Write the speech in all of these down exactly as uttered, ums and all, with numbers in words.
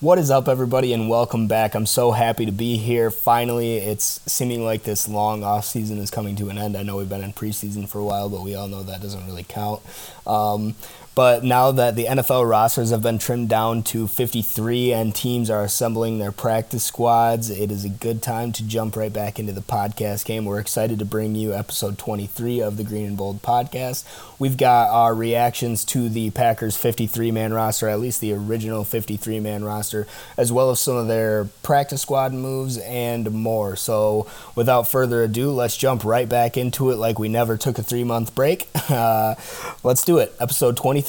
What is up, everybody, and welcome back. I'm so happy to be here. Finally, it's seeming like this long off season is coming to an end. I know we've been in preseason for a while, but we all know that doesn't really count. Um, but now that the N F L rosters have been trimmed down to fifty-three and teams are assembling their practice squads, it is a good time to jump right back into the podcast game. We're excited to bring you episode twenty-three of the Green and Bold podcast. We've got our reactions to the Packers fifty-three man roster, at least the original fifty-three man roster, as well as some of their practice squad moves and more. So without further ado, let's jump right back into it like we never took a three-month break. Uh, let's do it. Episode twenty-three.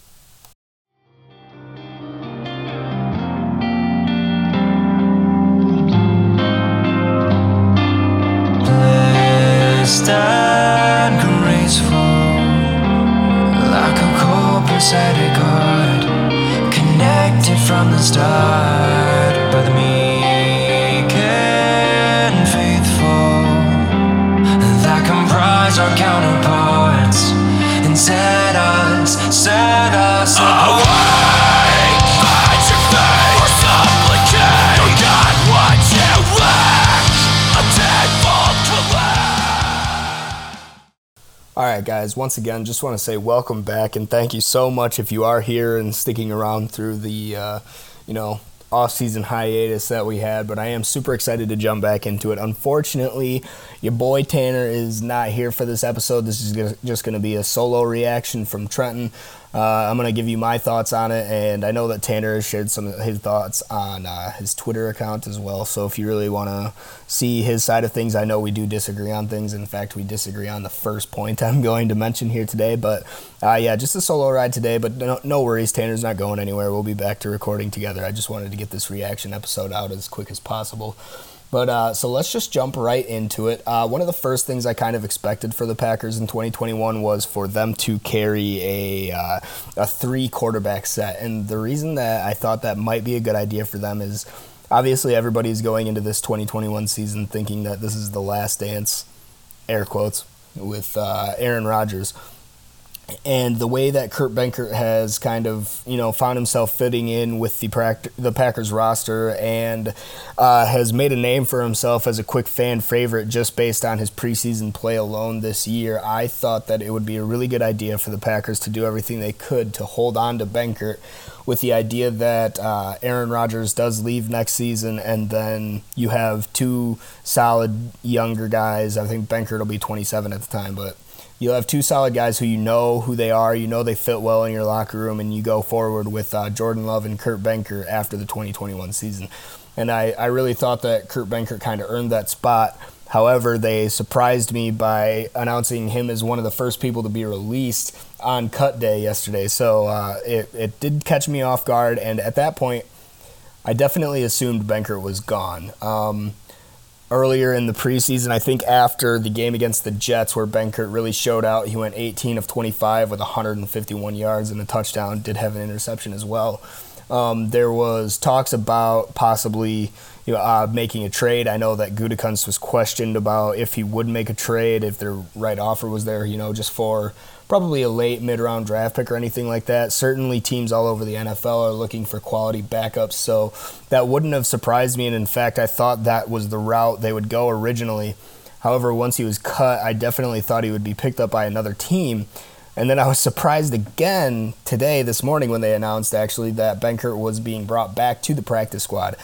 Blessed and graceful, like a copacetic heart, connected from the start by the meek and faithful that comprise our counterparts and set us, set us away. Find your faith or supplicate, oh God, what you lack, a tenfold collect. All right, guys, once again, just want to say welcome back and thank you so much if you are here and sticking around through the, uh, you know, off-season hiatus that we had, but I am super excited to jump back into it. Unfortunately, your boy Tanner is not here for this episode. This is just going to be a solo reaction from Trenton. Uh, I'm going to give you my thoughts on it, and I know that Tanner has shared some of his thoughts on uh, his Twitter account as well, so if you really want to see his side of things, I know we do disagree on things. In fact, we disagree on the first point I'm going to mention here today, but uh, yeah, just a solo ride today, but no, no worries, Tanner's not going anywhere. We'll be back to recording together. I just wanted to get this reaction episode out as quick as possible. But uh, so let's just jump right into it. Uh, one of the first things I kind of expected for the Packers in twenty twenty-one was for them to carry a uh, a three quarterback set. And the reason that I thought that might be a good idea for them is obviously everybody's going into this twenty twenty-one season thinking that this is the last dance, air quotes, with uh, Aaron Rodgers. And the way that Kurt Benkert has kind of, you know, found himself fitting in with the pract- the Packers roster and uh, has made a name for himself as a quick fan favorite just based on his preseason play alone this year, I thought that it would be a really good idea for the Packers to do everything they could to hold on to Benkert with the idea that uh, Aaron Rodgers does leave next season and then you have two solid younger guys. I think Benkert will be twenty-seven at the time, but you'll have two solid guys who you know who they are, you know they fit well in your locker room, and you go forward with uh, Jordan Love and Kurt Benkert after the twenty twenty-one season. And I, I really thought that Kurt Benkert kind of earned that spot. However, they surprised me by announcing him as one of the first people to be released on cut day yesterday. So uh, it, it did catch me off guard, and at that point, I definitely assumed Benkert was gone. Um, Earlier in the preseason, I think after the game against the Jets where Benkert really showed out, he went eighteen of twenty-five with one hundred fifty-one yards and a touchdown, did have an interception as well. Um, there was talks about possibly you know, uh, making a trade. I know that Gutekunst was questioned about if he would make a trade, if the right offer was there, you know, just for probably a late mid-round draft pick or anything like that. Certainly teams all over the N F L are looking for quality backups, so that wouldn't have surprised me, and in fact, I thought that was the route they would go originally. However, once he was cut, I definitely thought he would be picked up by another team, and then I was surprised again today, this morning, when they announced actually that Benkert was being brought back to the practice squad.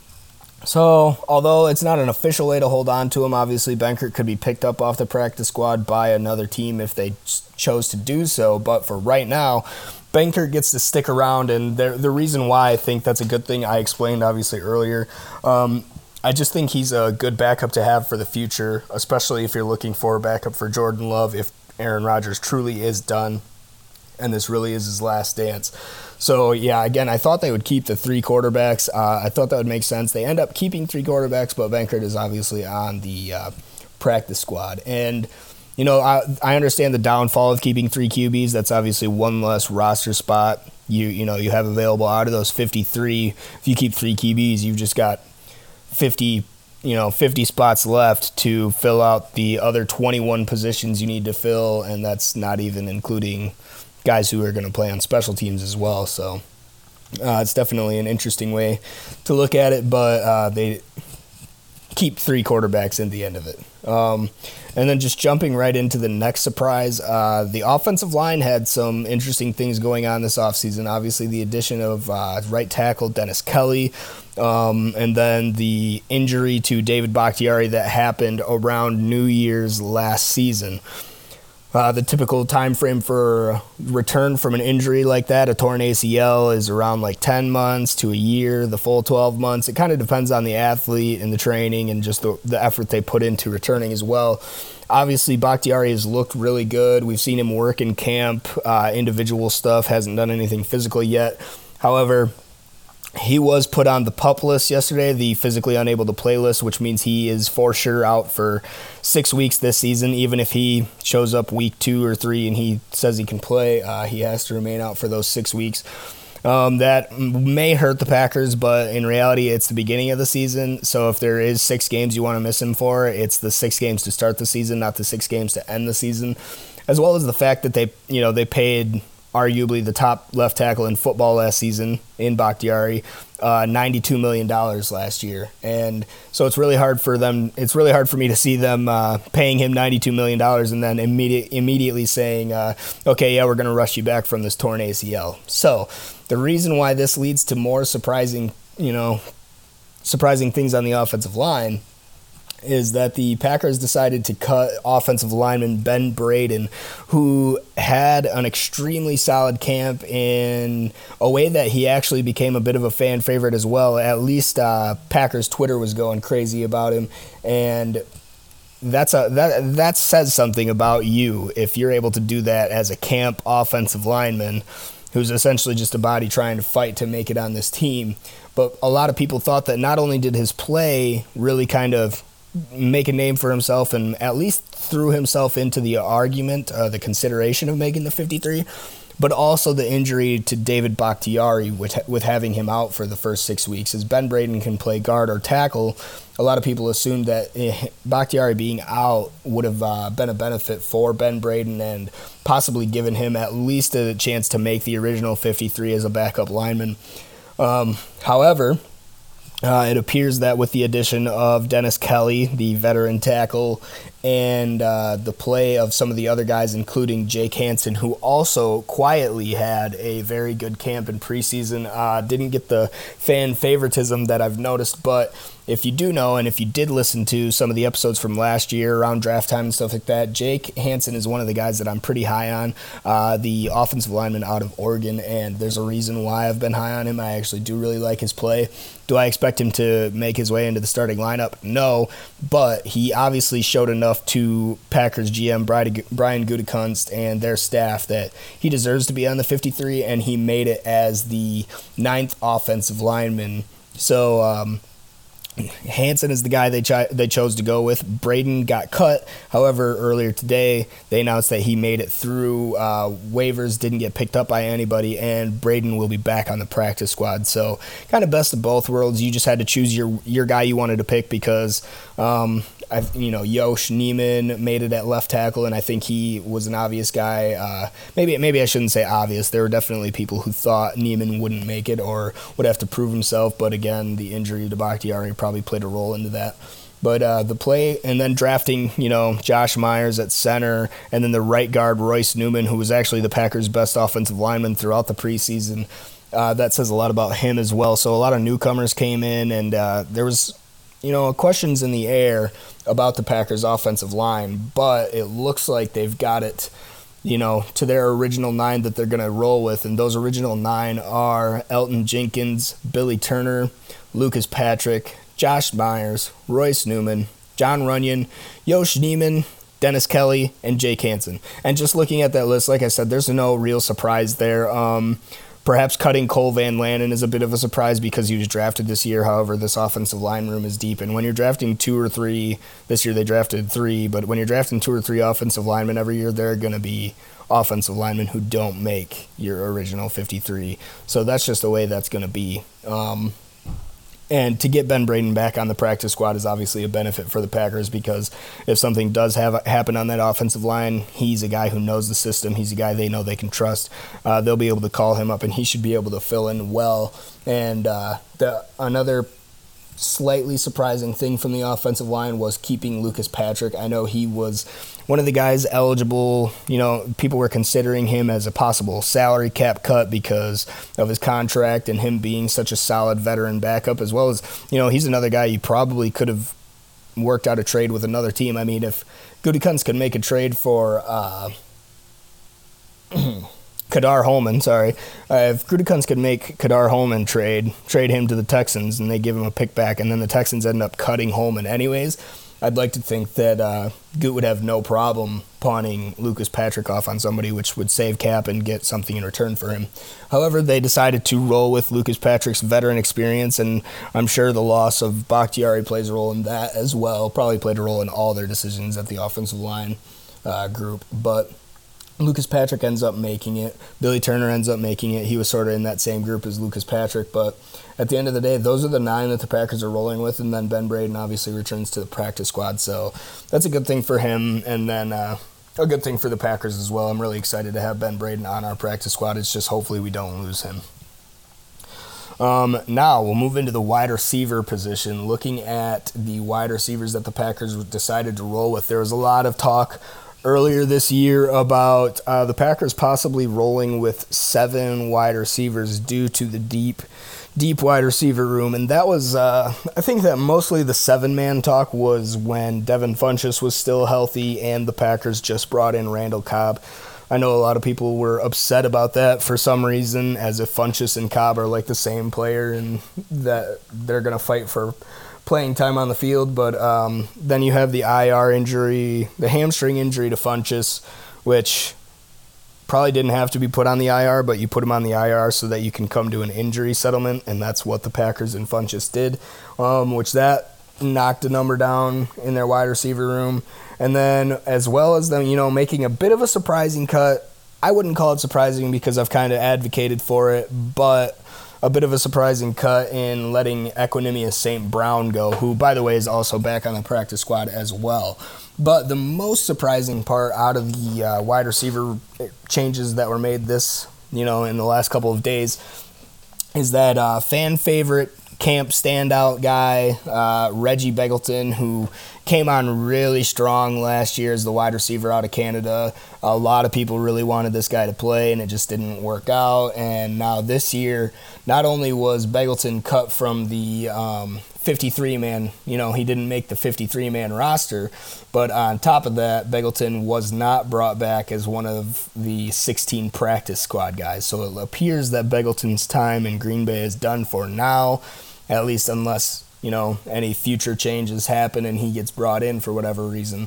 So, although it's not an official way to hold on to him, obviously Benkert could be picked up off the practice squad by another team if they chose to do so. But for right now, Benkert gets to stick around, and the, the reason why I think that's a good thing, I explained obviously earlier. Um, I just think he's a good backup to have for the future, especially if you're looking for a backup for Jordan Love if Aaron Rodgers truly is done and this really is his last dance. So, yeah, again, I thought they would keep the three quarterbacks. Uh, I thought that would make sense. They end up keeping three quarterbacks, but Benkert is obviously on the uh, practice squad. And, you know, I, I understand the downfall of keeping three Q Bs. That's obviously one less roster spot you you know you have available out of those fifty-three. If you keep three Q Bs, you've just got fifty you know, fifty spots left to fill out the other twenty-one positions you need to fill, and that's not even including guys who are going to play on special teams as well. So, Uh, it's definitely an interesting way to look at it, but uh, they keep three quarterbacks in the end of it. Um, and then just jumping right into the next surprise, uh, the offensive line had some interesting things going on this offseason. Obviously, the addition of uh, right tackle Dennis Kelly, um, and then the injury to David Bakhtiari that happened around New Year's last season. Uh, the typical time frame for return from an injury like that, a torn A C L, is around like ten months to a year, the full twelve months. It kind of depends on the athlete and the training and just the, the effort they put into returning as well. Obviously, Bakhtiari has looked really good. We've seen him work in camp, uh, individual stuff, hasn't done anything physical yet. However, he was put on the PUP list yesterday, the physically unable to play list, which means he is for sure out for six weeks this season. Even if he shows up week two or three and he says he can play, uh, he has to remain out for those six weeks. Um, that may hurt the Packers, but in reality, it's the beginning of the season. So if there is six games you want to miss him for, it's the six games to start the season, not the six games to end the season, as well as the fact that they, you know, they paid arguably the top left tackle in football last season in Bakhtiari, uh, ninety-two million dollars last year. And so it's really hard for them. It's really hard for me to see them uh, paying him ninety-two million dollars and then immediate, immediately saying, uh, okay, yeah, we're going to rush you back from this torn A C L. So the reason why this leads to more surprising, you know, surprising things on the offensive line is that the Packers decided to cut offensive lineman Ben Braden, who had an extremely solid camp in a way that he actually became a bit of a fan favorite as well. At least uh, Packers Twitter was going crazy about him, and that's a that that says something about you if you're able to do that as a camp offensive lineman who's essentially just a body trying to fight to make it on this team. But a lot of people thought that not only did his play really kind of make a name for himself and at least threw himself into the argument, uh, the consideration of making the fifty-three, but also the injury to David Bakhtiari with, with having him out for the first six weeks. As Ben Braden can play guard or tackle, a lot of people assumed that eh, Bakhtiari being out would have uh, been a benefit for Ben Braden and possibly given him at least a chance to make the original fifty-three as a backup lineman. Um, however, Uh, it appears that with the addition of Dennis Kelly, the veteran tackle, and uh, the play of some of the other guys, including Jake Hansen, who also quietly had a very good camp in preseason, uh, didn't get the fan favoritism that I've noticed, but if you do know, and if you did listen to some of the episodes from last year around draft time and stuff like that, Jake Hansen is one of the guys that I'm pretty high on, uh, the offensive lineman out of Oregon, and there's a reason why I've been high on him. I actually do really like his play. Do I expect him to make his way into the starting lineup? No, but he obviously showed enough to Packers G M Brian Gutekunst and their staff that he deserves to be on the fifty-three, and he made it as the ninth offensive lineman. So, um, Hansen is the guy they ch- they chose to go with. Braden got cut. However, earlier today, they announced that he made it through uh, waivers, didn't get picked up by anybody, and Braden will be back on the practice squad. So kind of best of both worlds. You just had to choose your your guy you wanted to pick because, um, I've, you know, Yosh Neiman made it at left tackle, and I think he was an obvious guy. Uh, maybe maybe I shouldn't say obvious. There were definitely people who thought Neiman wouldn't make it or would have to prove himself, but again, the injury to Bakhtiari probably played a role into that. But uh, the play, and then drafting, you know, Josh Myers at center, and then the right guard, Royce Newman, who was actually the Packers' best offensive lineman throughout the preseason. Uh, that says a lot about him as well. So a lot of newcomers came in, and uh, there was, you know, questions in the air about the Packers' offensive line, but it looks like they've got it, you know, to their original nine that they're going to roll with, and those original nine are Elton Jenkins, Billy Turner, Lucas Patrick, Josh Myers, Royce Newman, John Runyon, Yosh Neiman, Dennis Kelly, and Jake Hansen. And just looking at that list, like I said, there's no real surprise there. Um, perhaps cutting Cole Van Lanen is a bit of a surprise because he was drafted this year. However, this offensive line room is deep. And when you're drafting two or three, this year they drafted three, but when you're drafting two or three offensive linemen every year, there are going to be offensive linemen who don't make your original fifty-three. So that's just the way that's going to be. Um, And to get Ben Braden back on the practice squad is obviously a benefit for the Packers, because if something does have happen on that offensive line, he's a guy who knows the system. He's a guy they know they can trust. Uh, they'll be able to call him up, and he should be able to fill in well. And uh, the another slightly surprising thing from the offensive line was keeping Lucas Patrick. I know he was one of the guys eligible. You know, people were considering him as a possible salary cap cut because of his contract and him being such a solid veteran backup, as well as, you know, he's another guy you probably could have worked out a trade with another team. I mean, if Gutekunst could make a trade for uh, Kadar Holman, sorry. Uh, if Gutekunst could make Kadar Holman trade, trade him to the Texans, and they give him a pick back, and then the Texans end up cutting Holman anyways, I'd like to think that uh, Gut would have no problem pawning Lucas Patrick off on somebody, which would save cap and get something in return for him. However, they decided to roll with Lucas Patrick's veteran experience, and I'm sure the loss of Bakhtiari plays a role in that as well. Probably played a role in all their decisions at the offensive line uh, group, but Lucas Patrick ends up making it. Billy Turner ends up making it. He was sort of in that same group as Lucas Patrick. But at the end of the day, those are the nine that the Packers are rolling with. And then Ben Braden obviously returns to the practice squad. So that's a good thing for him. And then uh, a good thing for the Packers as well. I'm really excited to have Ben Braden on our practice squad. It's just hopefully we don't lose him. Um, now we'll move into the wide receiver position. Looking at the wide receivers that the Packers decided to roll with, there was a lot of talk earlier this year about uh, the Packers possibly rolling with seven wide receivers due to the deep, deep wide receiver room. And that was, uh, I think that mostly the seven-man talk was when Devin Funchess was still healthy and the Packers just brought in Randall Cobb. I know a lot of people were upset about that for some reason, as if Funchess and Cobb are like the same player and that they're going to fight for playing time on the field. But um, then you have the I R injury, the hamstring injury to Funchess, which probably didn't have to be put on the I R, but you put him on the I R so that you can come to an injury settlement, and that's what the Packers and Funchess did, um, which that knocked a number down in their wide receiver room. And then as well as them, you know, making a bit of a surprising cut. I wouldn't call it surprising because I've kind of advocated for it, but a bit of a surprising cut in letting Equanimeous Saint Brown go, who, by the way, is also back on the practice squad as well. But the most surprising part out of the uh, wide receiver changes that were made this, you know, in the last couple of days is that uh, fan favorite camp standout guy, uh, Reggie Begelton, who came on really strong last year as the wide receiver out of Canada. A lot of people really wanted this guy to play, and it just didn't work out. And now this year, not only was Begelton cut from the um, fifty-three man, you know, he didn't make the fifty-three man roster, but on top of that, Begelton was not brought back as one of the sixteen practice squad guys. So it appears that Begelton's time in Green Bay is done for now, at least unless, you know, any future changes happen and he gets brought in for whatever reason.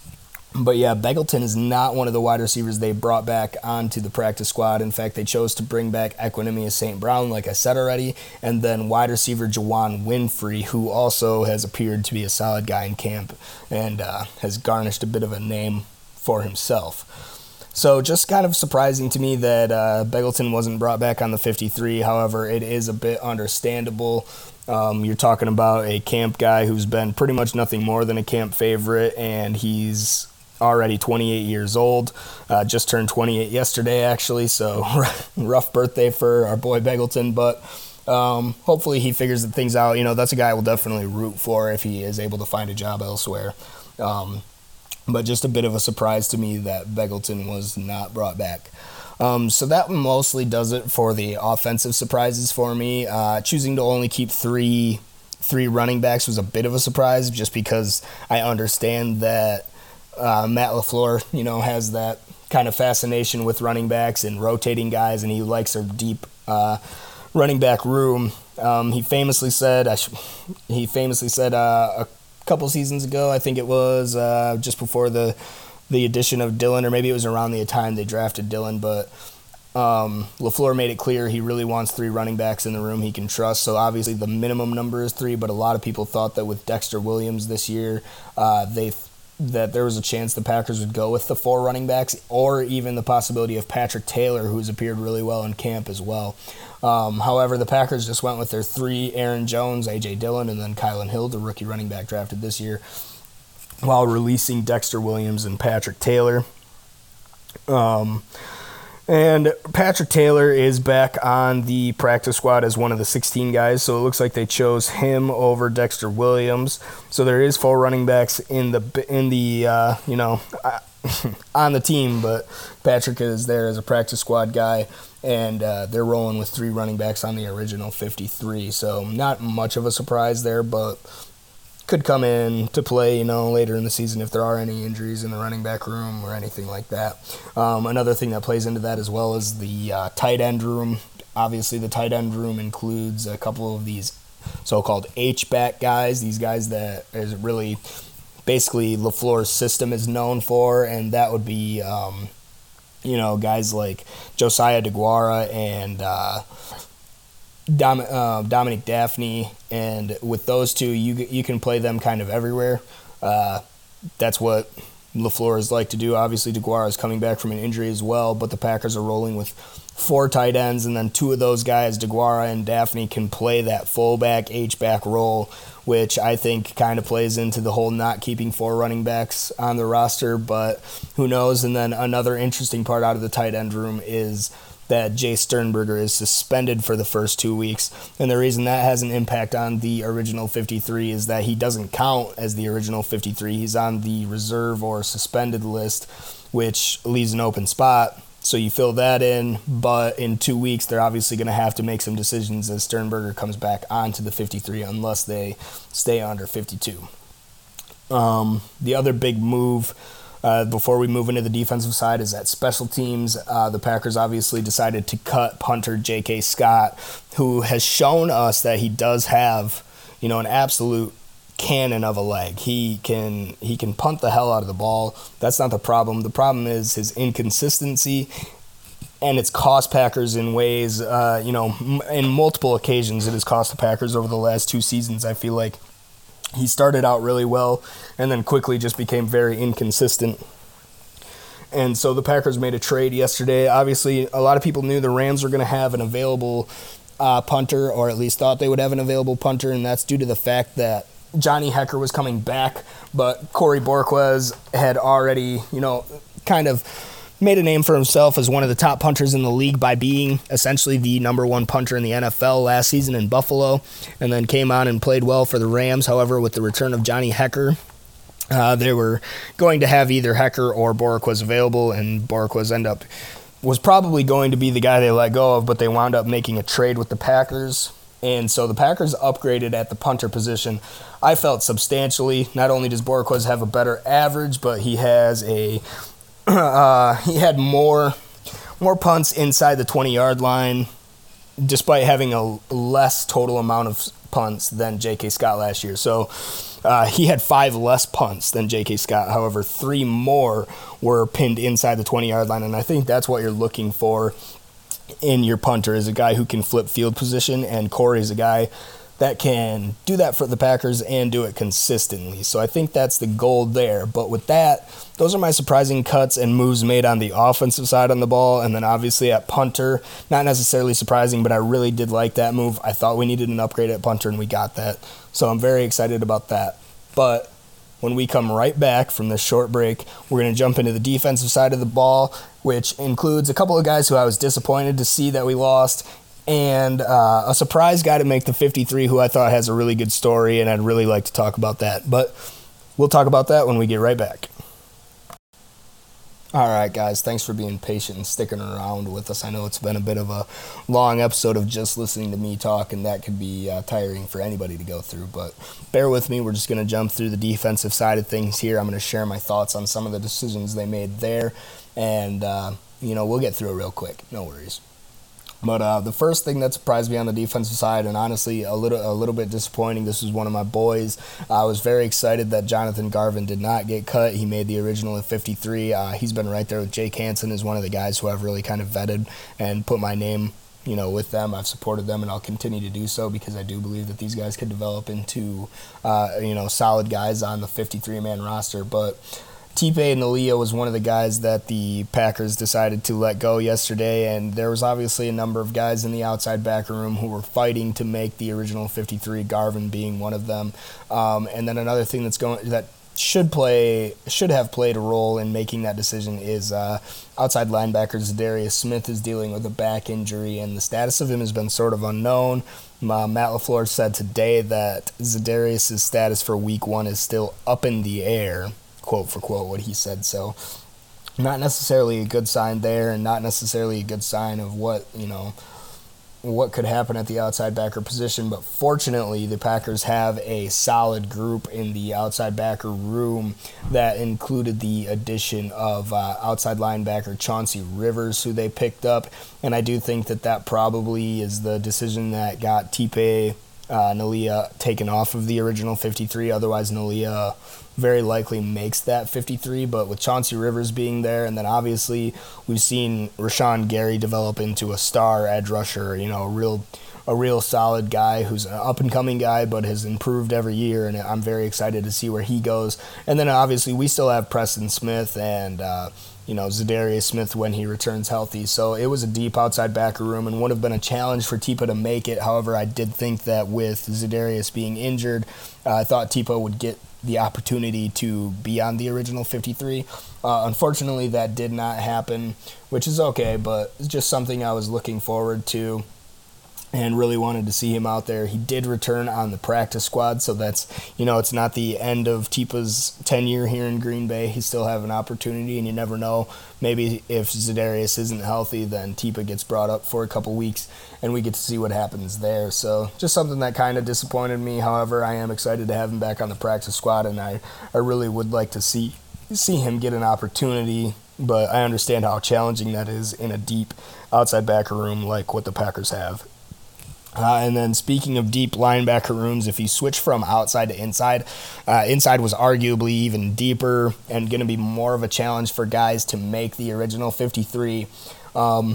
But yeah, Begelton is not one of the wide receivers they brought back onto the practice squad. In fact, they chose to bring back Equanimeous Saint Brown, like I said already, and then wide receiver Juwann Winfree, who also has appeared to be a solid guy in camp and uh, has garnished a bit of a name for himself. So just kind of surprising to me that uh, Begelton wasn't brought back on the fifty-three. However, it is a bit understandable. Um, you're talking about a camp guy who's been pretty much nothing more than a camp favorite, and he's already twenty-eight years old, uh, just turned twenty-eight yesterday actually, so rough birthday for our boy Begelton, but um, hopefully he figures things out. You know, that's a guy we'll definitely root for if he is able to find a job elsewhere. Um, but just a bit of a surprise to me that Begelton was not brought back. Um, so that mostly does it for the offensive surprises for me. Uh, choosing to only keep three three running backs was a bit of a surprise, just because I understand that Uh, Matt LaFleur, you know, has that kind of fascination with running backs and rotating guys, and he likes a deep uh, running back room. Um, he famously said, I sh- he famously said uh, a couple seasons ago, I think it was uh, just before the the addition of Dillon, or maybe it was around the time they drafted Dillon, but um, LaFleur made it clear he really wants three running backs in the room he can trust. So obviously the minimum number is three, but a lot of people thought that with Dexter Williams this year, uh, they that there was a chance the Packers would go with the four running backs, or even the possibility of Patrick Taylor, who's appeared really well in camp as well. Um, however, the Packers just went with their three: Aaron Jones, A J Dillon, and then Kylan Hill, the rookie running back drafted this year, while releasing Dexter Williams and Patrick Taylor. Um, and Patrick Taylor is back on the practice squad as one of the sixteen guys, so it looks like they chose him over Dexter Williams. So there is four running backs in the in the uh, you know on the team, but Patrick is there as a practice squad guy, and uh, they're rolling with three running backs on the original fifty-three. So not much of a surprise there, but could come in to play, you know, later in the season if there are any injuries in the running back room or anything like that. Um, another thing that plays into that as well is the uh, tight end room. Obviously, the tight end room includes a couple of these so-called H-back guys, these guys that is really basically LaFleur's system is known for, and that would be, um, you know, guys like Josiah DeGuara and uh, Dom, uh, Dominic Daphne, and with those two, you you can play them kind of everywhere. Uh, that's what LaFleur is like to do. Obviously, DeGuara is coming back from an injury as well, but the Packers are rolling with four tight ends, and then two of those guys, DeGuara and Daphne, can play that fullback, H-back role, which I think kind of plays into the whole not keeping four running backs on the roster, but who knows. And then another interesting part out of the tight end room is that Jay Sternberger is suspended for the first two weeks. And the reason that has an impact on the original fifty-three is that he doesn't count as the original fifty-three. He's on the reserve or suspended list, which leaves an open spot. So you fill that in, but in two weeks, they're obviously going to have to make some decisions as Sternberger comes back onto the fifty-three unless they stay under fifty-two. Um, the other big move Uh, before we move into the defensive side is that special teams. Uh, the Packers obviously decided to cut punter J K. Scott, who has shown us that he does have, you know, an absolute cannon of a leg. He can he can punt the hell out of the ball. That's not the problem. The problem is his inconsistency, and it's cost Packers in ways, uh, you know, m- in multiple occasions it has cost the Packers over the last two seasons, I feel like. He started out really well and then quickly just became very inconsistent. And so the Packers made a trade yesterday. Obviously, a lot of people knew the Rams were going to have an available uh, punter, or at least thought they would have an available punter, and that's due to the fact that Johnny Hekker was coming back, but Corey Borquez had already, you know, kind of made a name for himself as one of the top punters in the league by being essentially the number one punter in the N F L last season in Buffalo, and then came on and played well for the Rams. However, with the return of Johnny Hekker, uh, they were going to have either Hekker or Borquez available, and Borquez end up was probably going to be the guy they let go of, but they wound up making a trade with the Packers. And so the Packers upgraded at the punter position, I felt, substantially. Not only does Borquez have a better average, but he has a Uh, he had more more punts inside the twenty-yard line, despite having a less total amount of punts than J K. Scott last year. So uh, he had five less punts than J K. Scott. However, three more were pinned inside the twenty-yard line, and I think that's what you're looking for in your punter, is a guy who can flip field position, and Corey's a guy that can do that for the Packers and do it consistently. So I think that's the goal there. But with that, those are my surprising cuts and moves made on the offensive side on the ball. And then obviously at punter, not necessarily surprising, but I really did like that move. I thought we needed an upgrade at punter, and we got that. So I'm very excited about that. But when we come right back from this short break, we're going to jump into the defensive side of the ball, which includes a couple of guys who I was disappointed to see that we lost, and uh, a surprise guy to make the fifty-three who I thought has a really good story, and I'd really like to talk about that. But we'll talk about that when we get right back. All right, guys, thanks for being patient and sticking around with us. I know it's been a bit of a long episode of just listening to me talk, and that could be uh, tiring for anybody to go through. But bear with me. We're just going to jump through the defensive side of things here. I'm going to share my thoughts on some of the decisions they made there, and, uh, you know, we'll get through it real quick. No worries. But uh, the first thing that surprised me on the defensive side, and honestly a little a little bit disappointing, this was one of my boys. I was very excited that Jonathan Garvin did not get cut. He made the original at fifty-three. Uh, he's been right there with Jake Hansen as one of the guys who I've really kind of vetted and put my name you know, with them. I've supported them, and I'll continue to do so because I do believe that these guys could develop into, uh, you know, solid guys on the fifty-three man roster. But Tipe Nalia was one of the guys that the Packers decided to let go yesterday, and there was obviously a number of guys in the outside backer room who were fighting to make the original fifty-three, Garvin being one of them. Um, and then another thing that's going that should play should have played a role in making that decision is uh, outside linebacker Zadarius Smith is dealing with a back injury, and the status of him has been sort of unknown. Uh, Matt LaFleur said today that Zadarius' status for week one is still up in the air, quote for quote what he said. So not necessarily a good sign there, and not necessarily a good sign of what, you know, what could happen at the outside backer position. But fortunately, the Packers have a solid group in the outside backer room that included the addition of uh, outside linebacker Chauncey Rivers, who they picked up. And I do think that that probably is the decision that got Tipe uh, Nalia taken off of the original fifty-three. Otherwise, Nalia very likely makes that fifty-three, but with Chauncey Rivers being there, and then obviously we've seen Rashawn Gary develop into a star edge rusher, you know, a real a real solid guy who's an up-and-coming guy but has improved every year, and I'm very excited to see where he goes. And then obviously we still have Preston Smith and uh, you know, Zadarius Smith when he returns healthy. So it was a deep outside backer room and would have been a challenge for Tipa to make it. However, I did think that with Zadarius being injured, uh, I thought Tipa would get the opportunity to be on the original fifty-three. Uh, unfortunately, that did not happen, which is okay, but it's just something I was looking forward to and really wanted to see him out there. He did return on the practice squad, so that's, you know, it's not the end of Tipa's tenure here in Green Bay. He still have an opportunity, and you never know. Maybe if Zadarius isn't healthy, then Tipa gets brought up for a couple weeks, and we get to see what happens there. So just something that kind of disappointed me. However, I am excited to have him back on the practice squad, and I, I really would like to see see him get an opportunity, but I understand how challenging that is in a deep outside backer room like what the Packers have. Uh, and then speaking of deep linebacker rooms, if you switch from outside to inside, uh, inside was arguably even deeper and going to be more of a challenge for guys to make the original fifty-three. Um,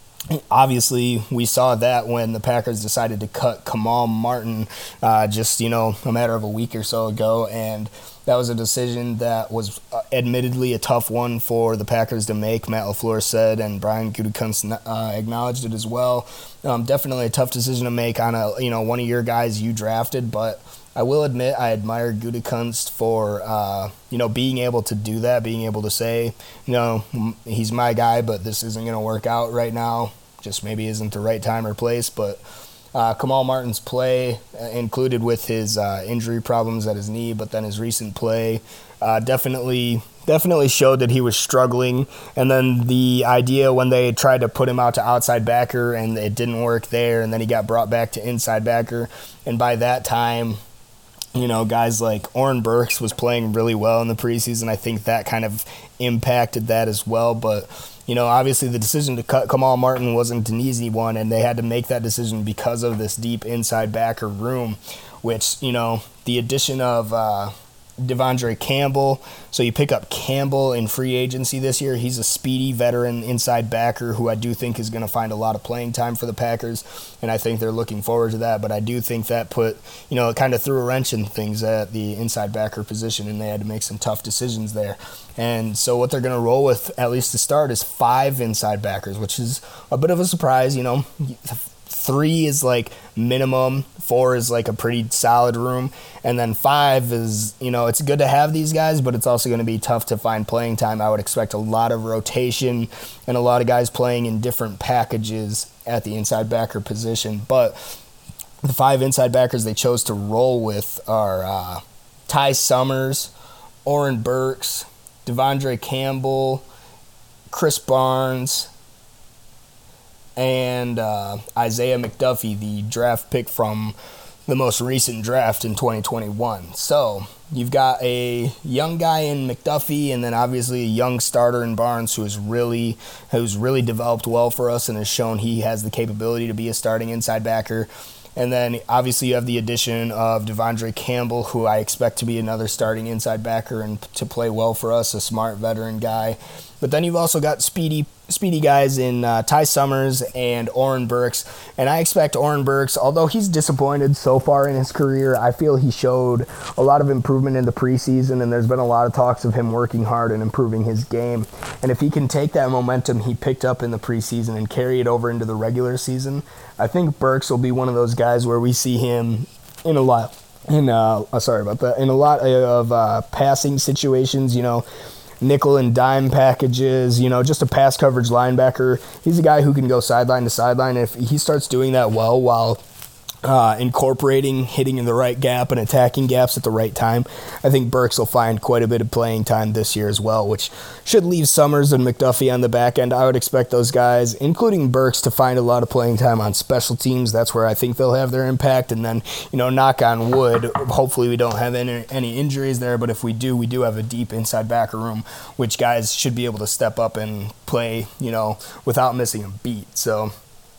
obviously, we saw that when the Packers decided to cut Kamal Martin uh, just, you know, a matter of a week or so ago, and that was a decision that was uh, admittedly a tough one for the Packers to make, Matt LaFleur said, and Brian Gutekunst uh, acknowledged it as well. Um, definitely a tough decision to make on a, you know, one of your guys you drafted, but I will admit I admire Gutekunst for, uh, you know, being able to do that, being able to say, you know, he's my guy, but this isn't going to work out right now. Just maybe isn't the right time or place, but Uh, Kamal Martin's play, uh, included with his uh, injury problems at his knee, but then his recent play uh, definitely definitely showed that he was struggling. And then the idea when they tried to put him out to outside backer and it didn't work there, and then he got brought back to inside backer. And by that time, you know, guys like Oren Burks was playing really well in the preseason. I think that kind of impacted that as well. But you know, obviously the decision to cut Kamal Martin wasn't an easy one, and they had to make that decision because of this deep inside backer room, which, you know, the addition of uh, Devondre Campbell. So you pick up Campbell in free agency this year. He's a speedy veteran inside backer who I do think is going to find a lot of playing time for the Packers, and I think they're looking forward to that. But I do think that put, you know, it kind of threw a wrench in things at the inside backer position, and they had to make some tough decisions there. And so what they're going to roll with, at least to start, is five inside backers, which is a bit of a surprise. You know, three is like minimum, four is like a pretty solid room, and then five is, you know, it's good to have these guys, but it's also going to be tough to find playing time. I would expect a lot of rotation and a lot of guys playing in different packages at the inside backer position. But the five inside backers they chose to roll with are uh, Ty Summers, Oren Burks, Devondre Campbell, Chris Barnes, and uh, Isaiah McDuffie, the draft pick from the most recent draft in twenty twenty-one. So you've got a young guy in McDuffie, and then obviously a young starter in Barnes who has really, who's really developed well for us and has shown he has the capability to be a starting inside backer. And then obviously you have the addition of Devondre Campbell, who I expect to be another starting inside backer and to play well for us, a smart veteran guy. But then you've also got speedy speedy guys in uh, Ty Summers and Oren Burks. And I expect Oren Burks, although he's disappointed so far in his career, I feel he showed a lot of improvement in the preseason, and there's been a lot of talks of him working hard and improving his game. And if he can take that momentum he picked up in the preseason and carry it over into the regular season, I think Burks will be one of those guys where we see him in a lot, in uh, sorry about that, in a lot of uh, passing situations, you know, nickel and dime packages, you know, just a pass coverage linebacker. He's a guy who can go sideline to sideline. If he starts doing that well while uh, incorporating, hitting in the right gap and attacking gaps at the right time, I think Burks will find quite a bit of playing time this year as well, which should leave Summers and McDuffie on the back end. I would expect those guys, including Burks, to find a lot of playing time on special teams. That's where I think they'll have their impact. And then, you know, knock on wood, hopefully we don't have any, any injuries there, but if we do, we do have a deep inside backer room, which guys should be able to step up and play, you know, without missing a beat. So,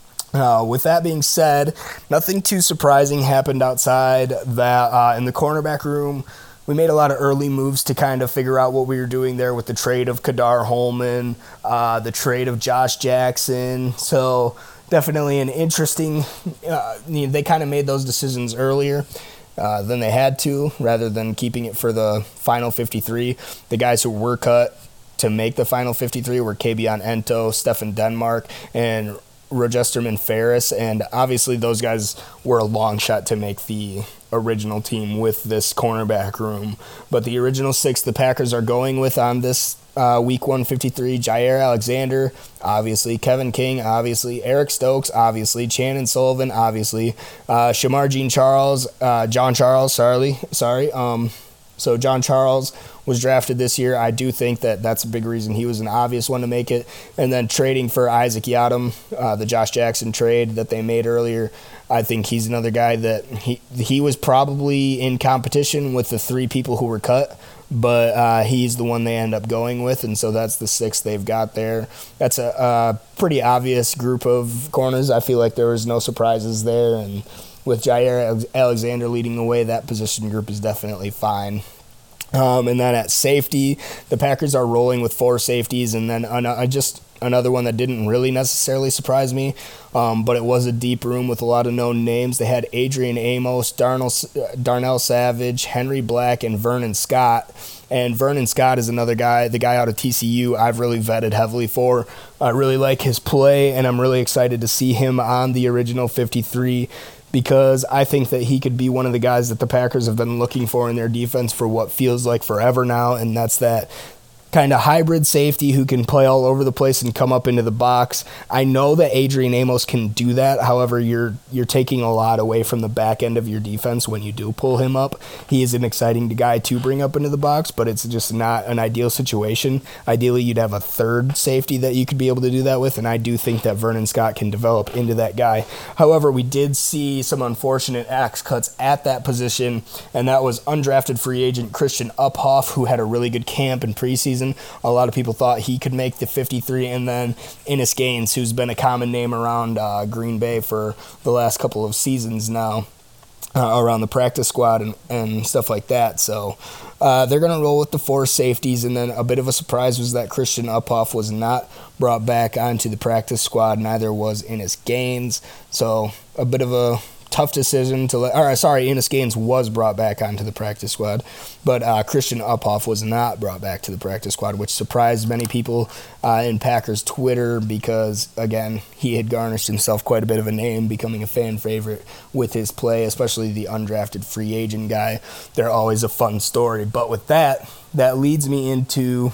Uh, with that being said, nothing too surprising happened outside that. Uh, in the cornerback room, we made a lot of early moves to kind of figure out what we were doing there with the trade of Kadar Holman, uh, the trade of Josh Jackson. So definitely an interesting, uh, you know, they kind of made those decisions earlier uh, than they had to, rather than keeping it for the final fifty-three. The guys who were cut to make the final fifty-three were Kabion Ento, Stefan Denmark, and Rogesterman Ferris, and obviously those guys were a long shot to make the original team with this cornerback room. But the original six the Packers are going with on this uh, week one fifty-three, Jair Alexander, obviously, Kevin King, obviously, Eric Stokes, obviously, Channon Sullivan, obviously, uh, Shamar Jean Charles, uh, John Charles, sorry, sorry, um, so John Charles was drafted this year. I do think that that's a big reason he was an obvious one to make it. And then trading for Isaac Yiadom, uh, the Josh Jackson trade that they made earlier, I think he's another guy that he he was probably in competition with the three people who were cut, but uh, he's the one they end up going with, and so that's the six they've got there. That's a, a pretty obvious group of corners. I feel like there was no surprises there, and with Jair Alexander leading the way, that position group is definitely fine. Um, and then at safety, the Packers are rolling with four safeties, and then an- uh, just another one that didn't really necessarily surprise me, um, but it was a deep room with a lot of known names. They had Adrian Amos, Darnell, Darnell Savage, Henry Black, and Vernon Scott. And Vernon Scott is another guy, the guy out of T C U, I've really vetted heavily for. I really like his play, and I'm really excited to see him on the original fifty-three, because I think that he could be one of the guys that the Packers have been looking for in their defense for what feels like forever now, and that's that kind of hybrid safety who can play all over the place and come up into the box. I know that Adrian Amos can do that. However, you're you're taking a lot away from the back end of your defense when you do pull him up. He is an exciting guy to bring up into the box, but it's just not an ideal situation. Ideally, you'd have a third safety that you could be able to do that with, and I do think that Vernon Scott can develop into that guy. However, we did see some unfortunate axe cuts at that position, and that was undrafted free agent Christian Uphoff, who had a really good camp in preseason. A lot of people thought he could make the fifty-three, and then Innis Gaines, who's been a common name around uh, Green Bay for the last couple of seasons now, uh, around the practice squad and, and stuff like that. So uh, they're going to roll with the four safeties, and then a bit of a surprise was that Christian Uphoff was not brought back onto the practice squad. Neither was Innis Gaines. So a bit of a tough decision to let, or sorry, Innis Gaines was brought back onto the practice squad, but uh, Christian Uphoff was not brought back to the practice squad, which surprised many people uh, in Packers Twitter because, again, he had garnished himself quite a bit of a name, becoming a fan favorite with his play, especially the undrafted free agent guy. They're always a fun story. But with that, that leads me into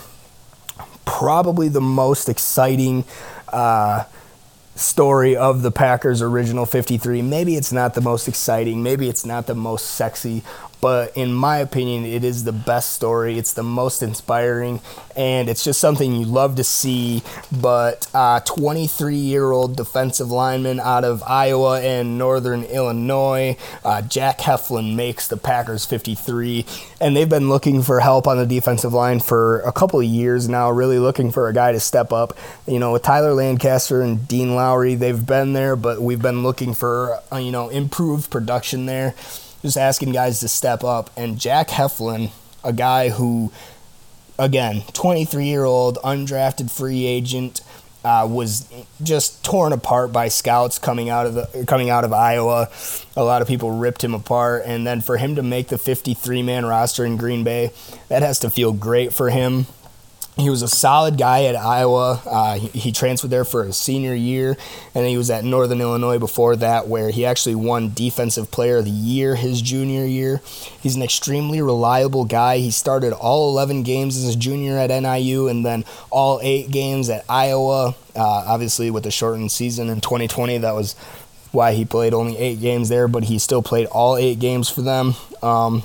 probably the most exciting uh story of the Packers' original fifty-three. Maybe it's not the most exciting, maybe it's not the most sexy, but in my opinion, it is the best story. It's the most inspiring, and it's just something you love to see. But uh, twenty-three-year-old defensive lineman out of Iowa and Northern Illinois, uh, Jack Heflin, makes the Packers fifty-three, and they've been looking for help on the defensive line for a couple of years now, really looking for a guy to step up. You know, with Tyler Lancaster and Dean Lowry, they've been there, but we've been looking for, uh, you know, improved production there. Just asking guys to step up. And Jack Heflin, a guy who, again, twenty-three-year-old undrafted free agent, uh, was just torn apart by scouts coming out of the coming out of Iowa. A lot of people ripped him apart, and then for him to make the fifty-three man roster in Green Bay, that has to feel great for him. He was a solid guy at Iowa. Uh, he, he transferred there for his senior year, and he was at Northern Illinois before that, where he actually won Defensive Player of the Year his junior year. He's an extremely reliable guy. He started all eleven games as a junior at N I U, and then all eight games at Iowa. Uh, obviously, with the shortened season in twenty twenty, that was why he played only eight games there, but he still played all eight games for them. Um,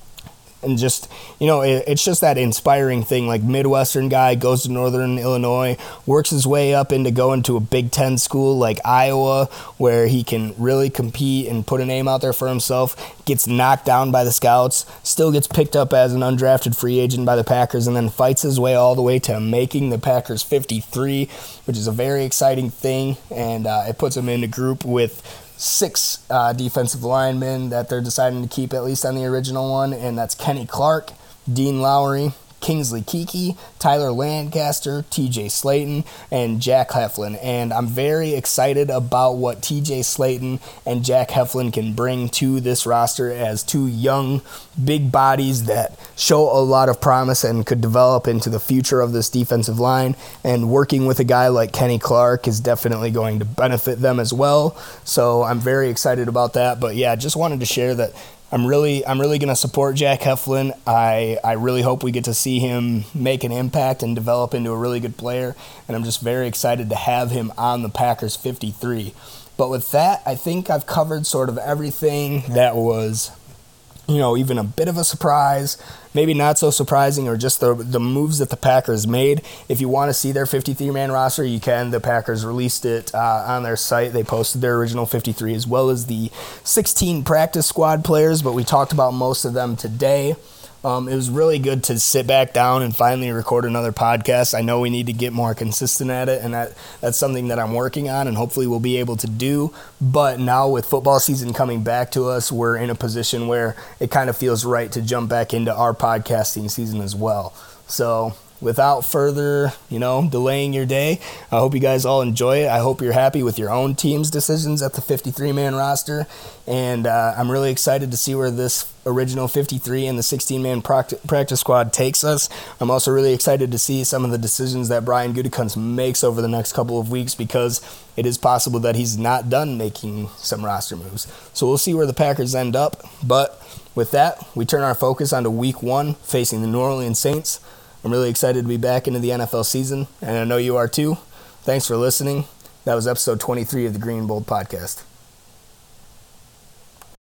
And just, you know, it, it's just that inspiring thing. Like, Midwestern guy, goes to Northern Illinois, works his way up into going to a Big Ten school like Iowa, where he can really compete and put a name out there for himself, gets knocked down by the scouts, still gets picked up as an undrafted free agent by the Packers, and then fights his way all the way to making the Packers fifty-three, which is a very exciting thing, and uh, it puts him in a group with six uh, defensive linemen that they're deciding to keep, at least on the original one, and that's Kenny Clark, Dean Lowry, Kingsley Keke, Tyler Lancaster, T J Slaton, and Jack Heflin. And I'm very excited about what T J Slaton and Jack Heflin can bring to this roster as two young, big bodies that show a lot of promise and could develop into the future of this defensive line. And working with a guy like Kenny Clark is definitely going to benefit them as well. So I'm very excited about that. But yeah, just wanted to share that I'm really I'm really going to support Jack Heflin. I, I really hope we get to see him make an impact and develop into a really good player, and I'm just very excited to have him on the Packers fifty-three. But with that, I think I've covered sort of everything that was, you know, even a bit of a surprise, maybe not so surprising, or just the the moves that the Packers made. If you want to see their fifty-three man roster, you can. The Packers released it uh, on their site. They posted their original fifty-three as well as the sixteen practice squad players, but we talked about most of them today. Um, it was really good to sit back down and finally record another podcast. I know we need to get more consistent at it, and that, that's something that I'm working on, and hopefully we'll be able to do. But now with football season coming back to us, we're in a position where it kind of feels right to jump back into our podcasting season as well. So without further, you know, delaying your day, I hope you guys all enjoy it. I hope you're happy with your own team's decisions at the fifty-three man roster. And uh, I'm really excited to see where this original fifty-three and the sixteen man practice squad takes us. I'm also really excited to see some of the decisions that Brian Gutekunst makes over the next couple of weeks, because it is possible that he's not done making some roster moves. So we'll see where the Packers end up. But with that, we turn our focus onto week one, facing the New Orleans Saints. I'm really excited to be back into the N F L season, and I know you are too. Thanks for listening. That was episode twenty-three of the Green and Bold Podcast.